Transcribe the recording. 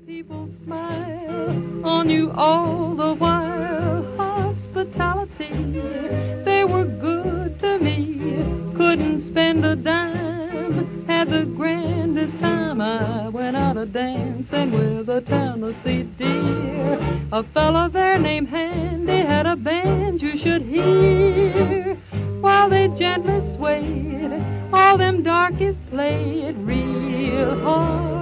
People smile on you all the while. Hospitality, they were good to me. Couldn't spend a dime, had the grandest time. I went out a-dancing with a Tennessee dear. A fella there named Handy had a band you should hear. While they gently swayed, all them darkies played real hard.